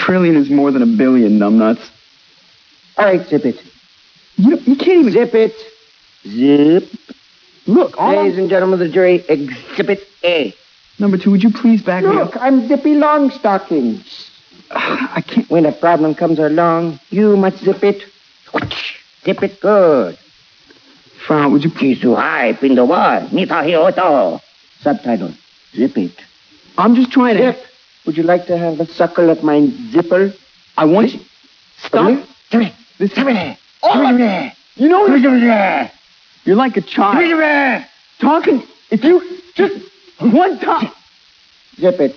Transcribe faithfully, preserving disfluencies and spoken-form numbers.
trillion is more than a billion, numbnuts. All right, zip it. You, you can't even... Zip it. Zip. Look, all Ladies I'm... and gentlemen of the jury, Exhibit A. Number two, would you please back me up? Look, I'm Zippy Longstockings. I can't... When a problem comes along, you must zip it. Zip it good. Frau, would you please... Kisuhai Pindowa, Nitahioto. Subtitle, zip it. I'm just trying to... Zip. Would you like to have a suckle at my zipper? I want you... Stop. Come here. This... Come here. Oh, Come here. you know... Come here. You're like a child. Come here. Talking... If you... Just... One time... Zip it.